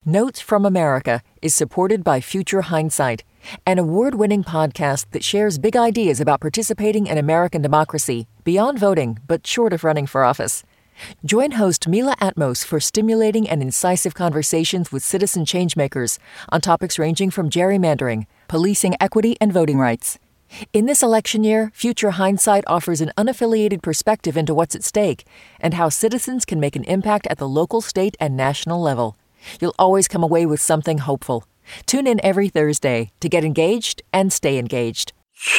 Notes from America is supported by Future Hindsight, an award-winning podcast that shares big ideas about participating in American democracy beyond voting, but short of running for office. Join host Mila Atmos for stimulating and incisive conversations with citizen changemakers on topics ranging from gerrymandering, policing equity, and voting rights. In this election year, Future Hindsight offers an unaffiliated perspective into what's at stake and how citizens can make an impact at the local, state, and national level. You'll always come away with something hopeful. Tune in every Thursday to get engaged and stay engaged.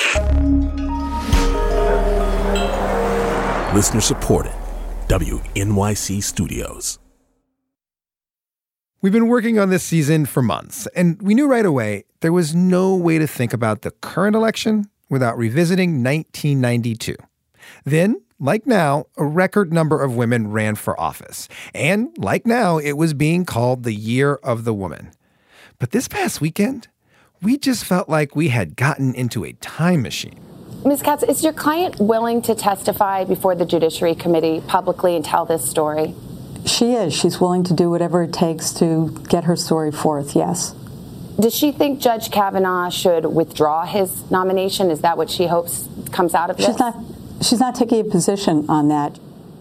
Listener supported. WNYC Studios. We've been working on this season for months, and we knew right away there was no way to think about the current election without revisiting 1992. Then, like now, a record number of women ran for office. And like now, it was being called the Year of the Woman. But this past weekend, we just felt like we had gotten into a time machine. Ms. Katz, is your client willing to testify before the Judiciary Committee publicly and tell this story? She is. She's willing to do whatever it takes to get her story forth, yes. Does she think Judge Kavanaugh should withdraw his nomination? Is that what she hopes comes out of this? She's not taking a position on that.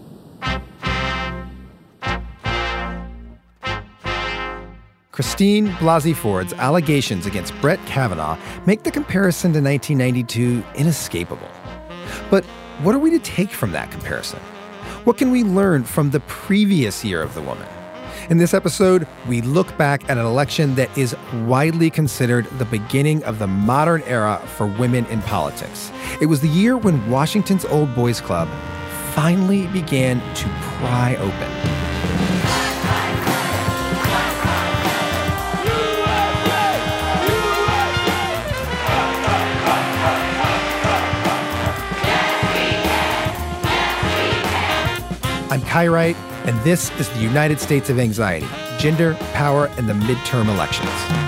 Christine Blasey Ford's allegations against Brett Kavanaugh make the comparison to 1992 inescapable. But what are we to take from that comparison? What can we learn from the previous Year of the Woman? In this episode, we look back at an election that is widely considered the beginning of the modern era for women in politics. It was the year when Washington's Old Boys Club finally began to pry open. I'm Kai Wright, and this is the United States of Anxiety, Gender, Power, and the Midterm Elections.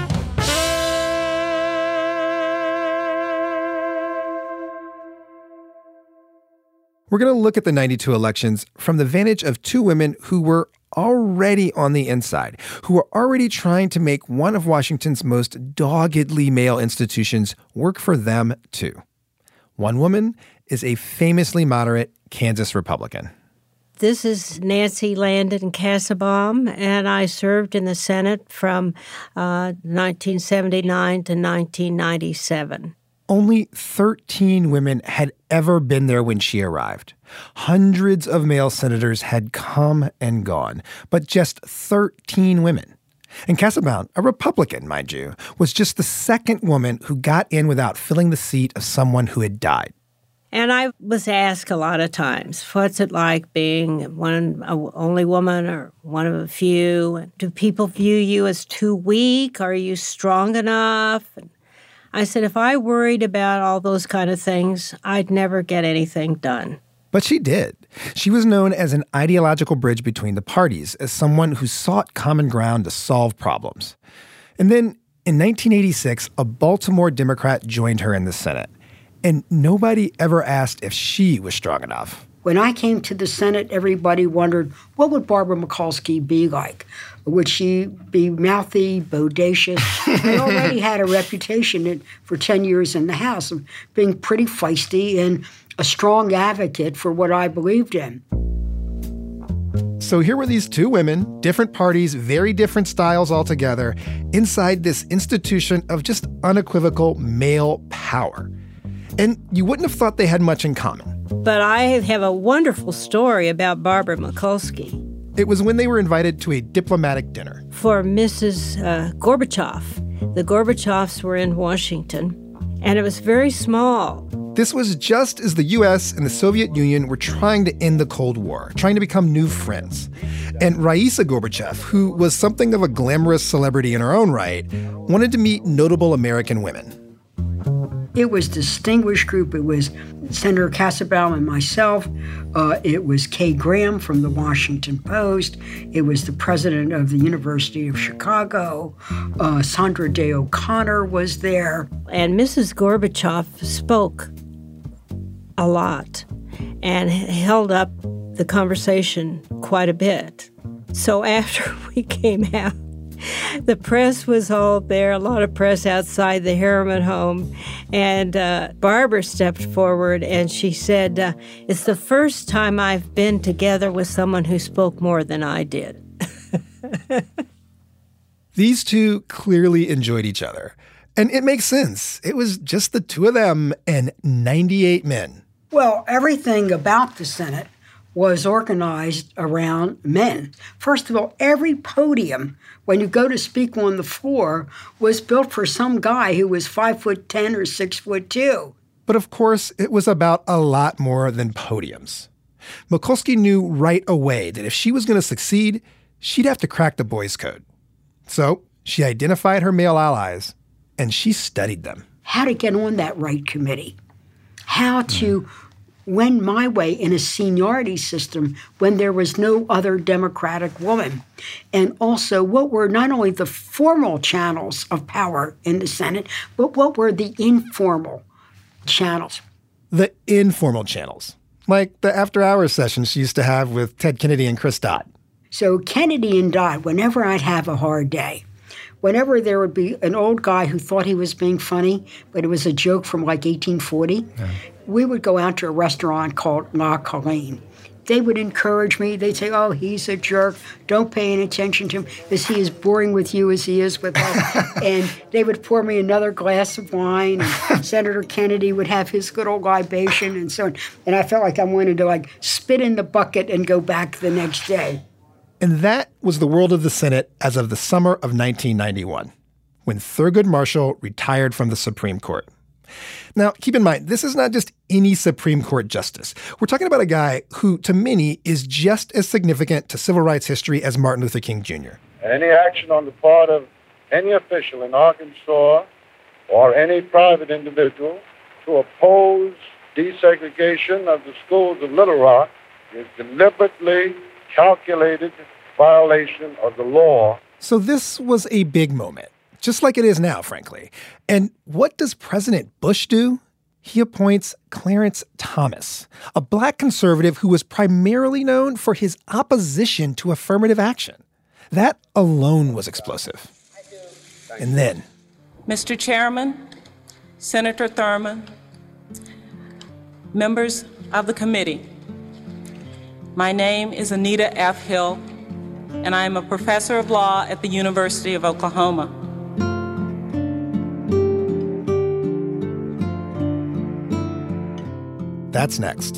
We're going to look at the 92 elections from the vantage of two women who were already on the inside, who were already trying to make one of Washington's most doggedly male institutions work for them, too. One woman is a famously moderate Kansas Republican. This is Nancy Landon Kassebaum, and I served in the Senate from 1979 to 1997. Only 13 women had ever been there when she arrived. Hundreds of male senators had come and gone, but just 13 women. And Kassebaum, a Republican, mind you, was just the second woman who got in without filling the seat of someone who had died. And I was asked a lot of times, what's it like being only woman or one of a few? Do people view you as too weak? Are you strong enough? And I said, if I worried about all those kind of things, I'd never get anything done. But she did. She was known as an ideological bridge between the parties, as someone who sought common ground to solve problems. And then, in 1986, a Baltimore Democrat joined her in the Senate. And nobody ever asked if she was strong enough. When I came to the Senate, everybody wondered, what would Barbara Mikulski be like? Would she be mouthy, bodacious? I already had a reputation for 10 years in the House of being pretty feisty and a strong advocate for what I believed in. So here were these two women, different parties, very different styles altogether, inside this institution of just unequivocal male power. And you wouldn't have thought they had much in common. But I have a wonderful story about Barbara Mikulski. It was when they were invited to a diplomatic dinner. For Mrs. Gorbachev. The Gorbachevs were in Washington, and it was very small. This was just as the U.S. and the Soviet Union were trying to end the Cold War, trying to become new friends. And Raisa Gorbachev, who was something of a glamorous celebrity in her own right, wanted to meet notable American women. It was a distinguished group. It was Senator Kassebaum and myself. It was Kay Graham from the Washington Post. It was the president of the University of Chicago. Sandra Day O'Connor was there. And Mrs. Gorbachev spoke a lot and held up the conversation quite a bit. So after we came out, The press was all there, a lot of press outside the Harriman home. And Barbara stepped forward and she said, it's the first time I've been together with someone who spoke more than I did. These two clearly enjoyed each other. And it makes sense. It was just the two of them and 98 men. Well, everything about the Senate was organized around men. First of all, every podium, when you go to speak on the floor, was built for some guy who was 5'10" or 6'2". But of course, it was about a lot more than podiums. Mikulski knew right away that if she was going to succeed, she'd have to crack the boys' code. So she identified her male allies, and she studied them. How to get on that right committee. How to win my way in a seniority system when there was no other Democratic woman. And also, what were not only the formal channels of power in the Senate, but what were the informal channels? The informal channels, like the after-hours sessions she used to have with Ted Kennedy and Chris Dodd. So Kennedy and Dodd, whenever I'd have a hard day, whenever there would be an old guy who thought he was being funny, but it was a joke from like 1840, we would go out to a restaurant called La Colline. They would encourage me. They'd say, oh, he's a jerk. Don't pay any attention to him. Is he as boring with you as he is with us? And they would pour me another glass of wine. And Senator Kennedy would have his good old libation and so on. And I felt like I wanted to spit in the bucket and go back the next day. And that was the world of the Senate as of the summer of 1991, when Thurgood Marshall retired from the Supreme Court. Now, keep in mind, this is not just any Supreme Court justice. We're talking about a guy who, to many, is just as significant to civil rights history as Martin Luther King Jr. Any action on the part of any official in Arkansas or any private individual to oppose desegregation of the schools of Little Rock is deliberately calculated violation of the law. So this was a big moment, just like it is now, frankly. And what does President Bush do? He appoints Clarence Thomas, a black conservative who was primarily known for his opposition to affirmative action. That alone was explosive. And then, Mr. Chairman, Senator Thurmond, members of the committee, my name is Anita F. Hill, and I am a professor of law at the University of Oklahoma. That's next.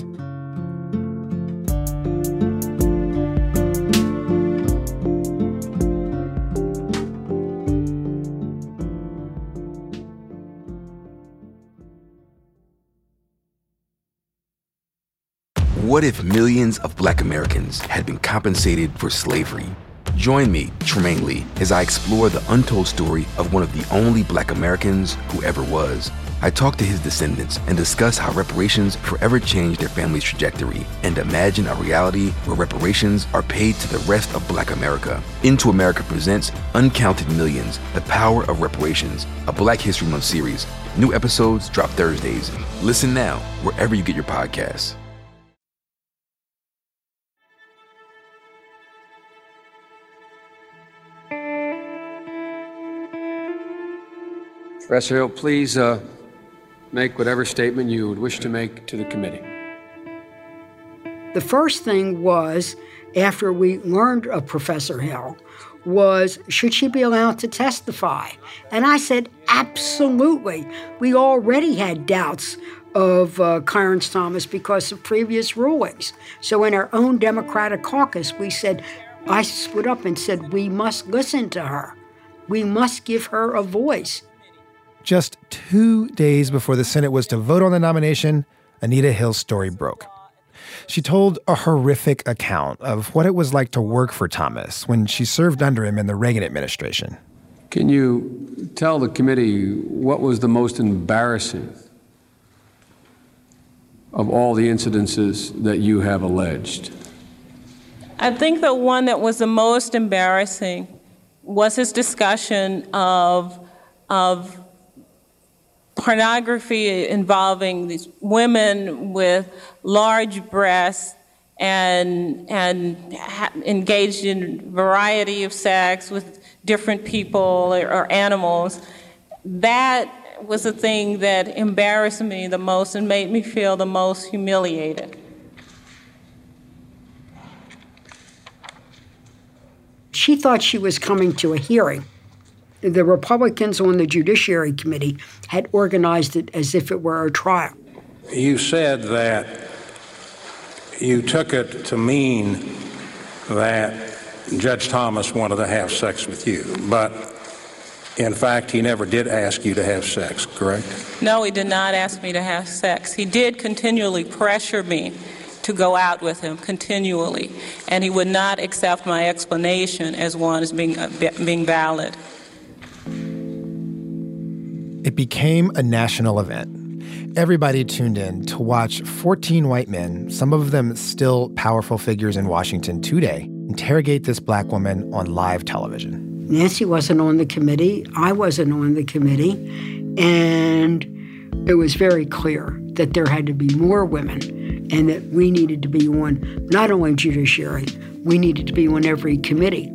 What if millions of Black Americans had been compensated for slavery? Join me, Tremaine Lee, as I explore the untold story of one of the only Black Americans who ever was. I talk to his descendants and discuss how reparations forever changed their family's trajectory and imagine a reality where reparations are paid to the rest of Black America. Into America presents Uncounted Millions, The Power of Reparations, a Black History Month series. New episodes drop Thursdays. Listen now, wherever you get your podcasts. Professor Hill, please make whatever statement you would wish to make to the committee. The first thing was, after we learned of Professor Hill, was should she be allowed to testify? And I said, absolutely. We already had doubts of Clarence Thomas because of previous rulings. So in our own Democratic caucus, I stood up and said, we must listen to her. We must give her a voice. Just 2 days before the Senate was to vote on the nomination, Anita Hill's story broke. She told a horrific account of what it was like to work for Thomas when she served under him in the Reagan administration. Can you tell the committee what was the most embarrassing of all the incidences that you have alleged? I think the one that was the most embarrassing was his discussion of pornography involving these women with large breasts and engaged in variety of sex with different people or animals, that was the thing that embarrassed me the most and made me feel the most humiliated. She thought she was coming to a hearing. The Republicans on the Judiciary Committee had organized it as if it were a trial. You said that you took it to mean that Judge Thomas wanted to have sex with you, but in fact, he never did ask you to have sex, correct? No, he did not ask me to have sex. He did continually pressure me to go out with him, continually, and he would not accept my explanation as one as being valid. It became a national event. Everybody tuned in to watch 14 white men, some of them still powerful figures in Washington today, interrogate this black woman on live television. Nancy wasn't on the committee. I wasn't on the committee. And it was very clear that there had to be more women and that we needed to be on not only judiciary, we needed to be on every committee.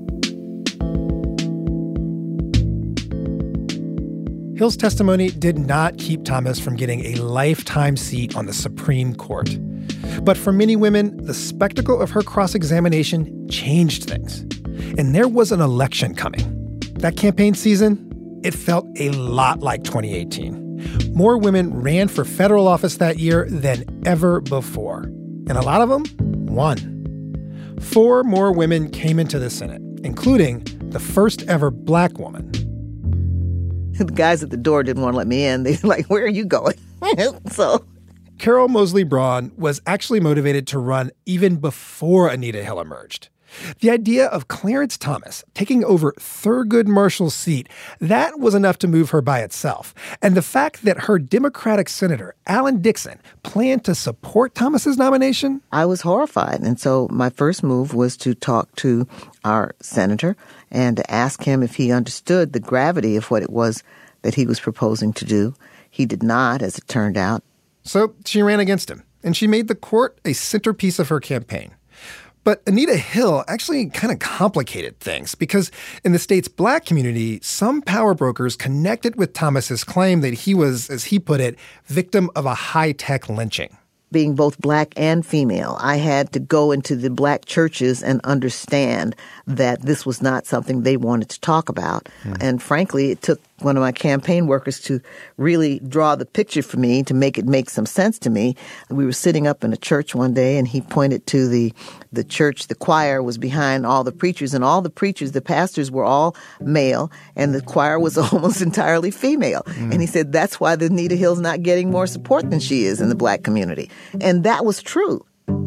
Hill's testimony did not keep Thomas from getting a lifetime seat on the Supreme Court. But for many women, the spectacle of her cross-examination changed things. And there was an election coming. That campaign season, it felt a lot like 2018. More women ran for federal office that year than ever before. And a lot of them won. 4 more women came into the Senate, including the first ever black woman. The guys at the door didn't want to let me in. They were like, "Where are you going?" So Carol Moseley Braun was actually motivated to run even before Anita Hill emerged. The idea of Clarence Thomas taking over Thurgood Marshall's seat, that was enough to move her by itself. And the fact that her Democratic Senator, Alan Dixon, planned to support Thomas's nomination? I was horrified. And so my first move was to talk to our senator and to ask him if he understood the gravity of what it was that he was proposing to do. He did not, as it turned out. So she ran against him, and she made the court a centerpiece of her campaign. But Anita Hill actually kind of complicated things because in the state's black community, some power brokers connected with Thomas's claim that he was, as he put it, victim of a high-tech lynching. Being both black and female, I had to go into the black churches and understand that this was not something they wanted to talk about. And frankly, it took one of my campaign workers to really draw the picture for me to make it make some sense to me. We were sitting up in a church one day and he pointed to the church. The choir was behind all the preachers, and all the preachers, the pastors were all male, and the choir was almost entirely female. And he said, that's why the Anita Hill's not getting more support than she is in the black community. And that was true.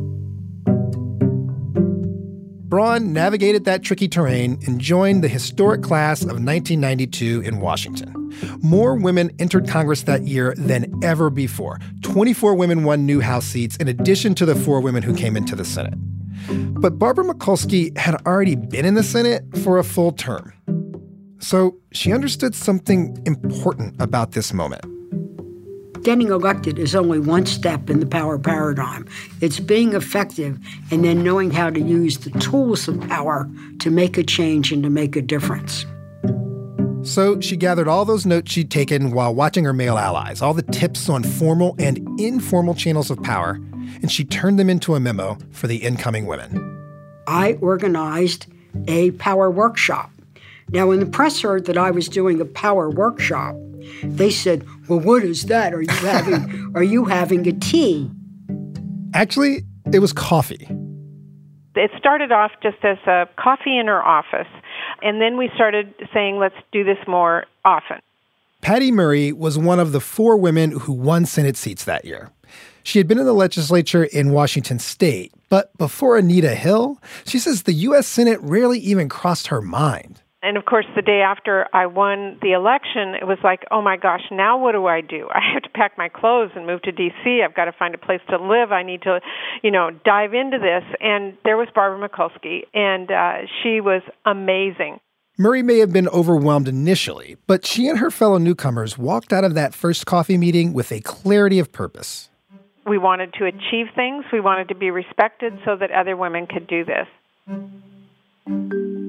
Braun navigated that tricky terrain and joined the historic class of 1992 in Washington. More women entered Congress that year than ever before. 24 women won new House seats in addition to the 4 women who came into the Senate. But Barbara Mikulski had already been in the Senate for a full term. So she understood something important about this moment. Getting elected is only one step in the power paradigm. It's being effective and then knowing how to use the tools of power to make a change and to make a difference. So she gathered all those notes she'd taken while watching her male allies, all the tips on formal and informal channels of power, and she turned them into a memo for the incoming women. I organized a power workshop. Now, when the press heard that I was doing a power workshop, they said, "Well, what is that? Are you having a tea?" Actually, it was coffee. It started off just as a coffee in her office, and then we started saying, let's do this more often. Patty Murray was one of the 4 women who won Senate seats that year. She had been in the legislature in Washington state, but before Anita Hill, she says the U.S. Senate rarely even crossed her mind. And, of course, the day after I won the election, it was like, oh, my gosh, now what do? I have to pack my clothes and move to D.C. I've got to find a place to live. I need to, dive into this. And there was Barbara Mikulski, and she was amazing. Murray may have been overwhelmed initially, but she and her fellow newcomers walked out of that first coffee meeting with a clarity of purpose. We wanted to achieve things. We wanted to be respected so that other women could do this.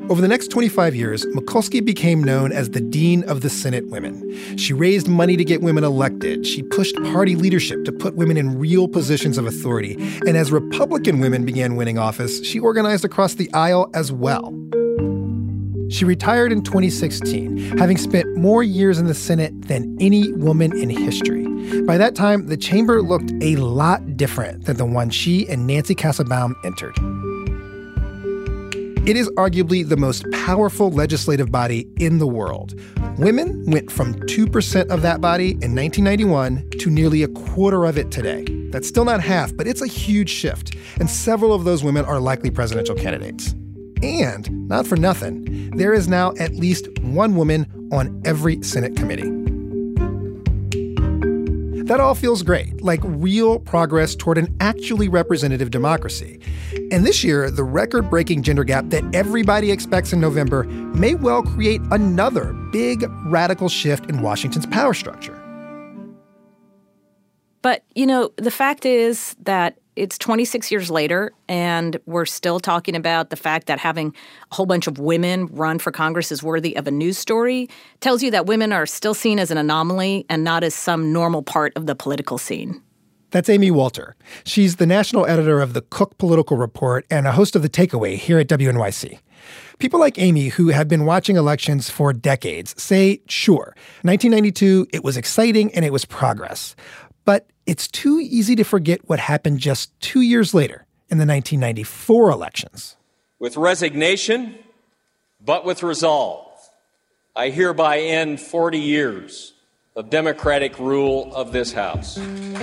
Over the next 25 years, Mikulski became known as the Dean of the Senate Women. She raised money to get women elected. She pushed party leadership to put women in real positions of authority. And as Republican women began winning office, she organized across the aisle as well. She retired in 2016, having spent more years in the Senate than any woman in history. By that time, the chamber looked a lot different than the one she and Nancy Kassebaum entered. It is arguably the most powerful legislative body in the world. Women went from 2% of that body in 1991 to nearly a quarter of it today. That's still not half, but it's a huge shift, and several of those women are likely presidential candidates. And, not for nothing, there is now at least one woman on every Senate committee. That all feels great, like real progress toward an actually representative democracy. And this year, the record-breaking gender gap that everybody expects in November may well create another big, radical shift in Washington's power structure. But, the fact is that it's 26 years later, and we're still talking about the fact that having a whole bunch of women run for Congress is worthy of a news story. Tells you that women are still seen as an anomaly and not as some normal part of the political scene. That's Amy Walter. She's the national editor of the Cook Political Report and a host of The Takeaway here at WNYC. People like Amy, who have been watching elections for decades, say, sure, 1992, it was exciting and it was progress. But it's too easy to forget what happened just 2 years later in the 1994 elections. With resignation, but with resolve, I hereby end 40 years of democratic rule of this House.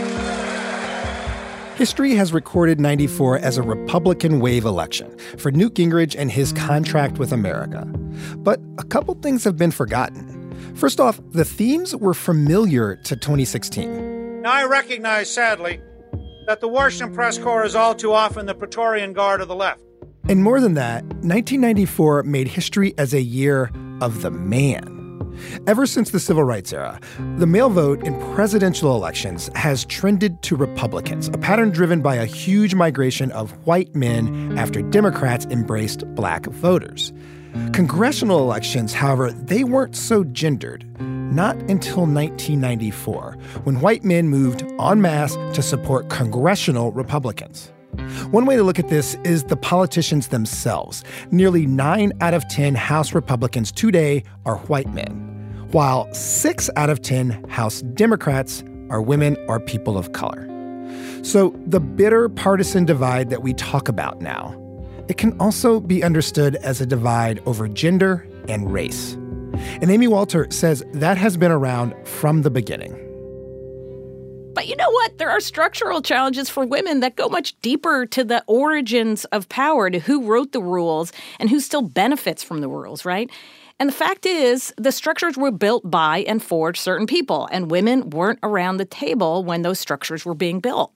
History has recorded 94 as a Republican wave election for Newt Gingrich and his contract with America. But a couple things have been forgotten. First off, the themes were familiar to 2016. Now, I recognize, sadly, that the Washington press corps is all too often the Praetorian Guard of the left. And more than that, 1994 made history as a year of the man. Ever since the Civil Rights era, the male vote in presidential elections has trended to Republicans, a pattern driven by a huge migration of white men after Democrats embraced black voters. Congressional elections, however, they weren't so gendered. Not until 1994, when white men moved en masse to support congressional Republicans. One way to look at this is the politicians themselves. Nearly 9 out of 10 House Republicans today are white men, while 6 out of 10 House Democrats are women or people of color. So the bitter partisan divide that we talk about now, it can also be understood as a divide over gender and race. And Amy Walter says that has been around from the beginning. But you know what? There are structural challenges for women that go much deeper to the origins of power, to who wrote the rules and who still benefits from the rules, right? And the fact is, the structures were built by and for certain people, and women weren't around the table when those structures were being built.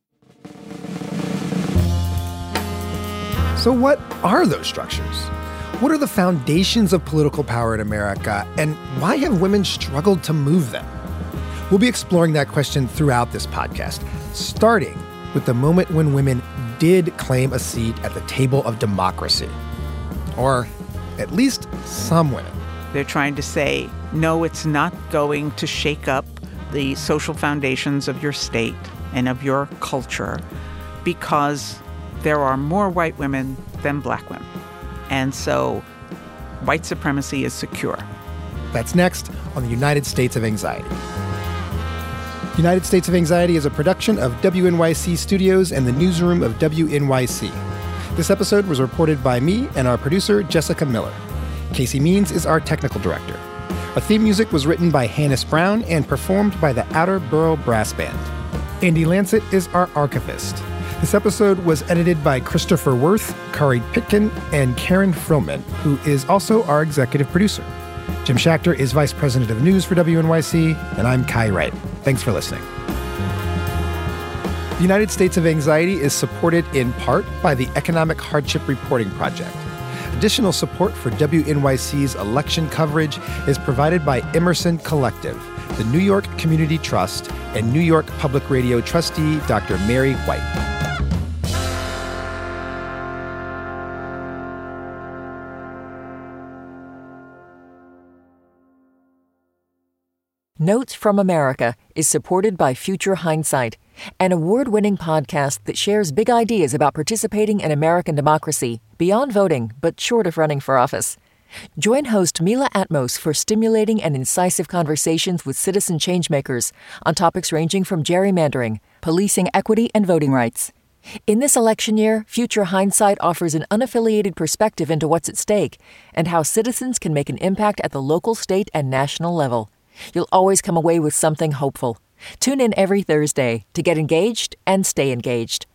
So what are those structures? What are the foundations of political power in America, and why have women struggled to move them? We'll be exploring that question throughout this podcast, starting with the moment when women did claim a seat at the table of democracy. Or at least some women. They're trying to say, no, it's not going to shake up the social foundations of your state and of your culture because there are more white women than black women. And so white supremacy is secure. That's next on the United States of Anxiety. United States of Anxiety is a production of WNYC Studios and the newsroom of WNYC. This episode was reported by me and our producer, Jessica Miller. Casey Means is our technical director. Our theme music was written by Hannes Brown and performed by the Outer Borough Brass Band. Andy Lancet is our archivist. This episode was edited by Christopher Worth, Kari Pitkin, and Karen Froman, who is also our executive producer. Jim Schachter is vice president of news for WNYC, and I'm Kai Wright. Thanks for listening. The United States of Anxiety is supported in part by the Economic Hardship Reporting Project. Additional support for WNYC's election coverage is provided by Emerson Collective, the New York Community Trust, and New York Public Radio trustee Dr. Mary White. Notes from America is supported by Future Hindsight, an award-winning podcast that shares big ideas about participating in American democracy beyond voting, but short of running for office. Join host Mila Atmos for stimulating and incisive conversations with citizen changemakers on topics ranging from gerrymandering, policing equity, and voting rights. In this election year, Future Hindsight offers an unaffiliated perspective into what's at stake and how citizens can make an impact at the local, state, and national level. You'll always come away with something hopeful. Tune in every Thursday to get engaged and stay engaged.